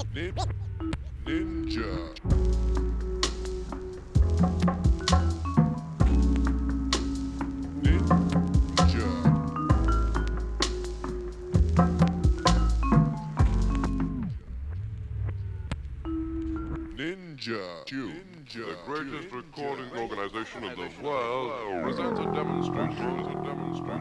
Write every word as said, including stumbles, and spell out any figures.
Nin- Ninja. Ninja. Ninja. Ninja. The greatest Ninja. recording organization in the world presents a demonstration. A demonstration.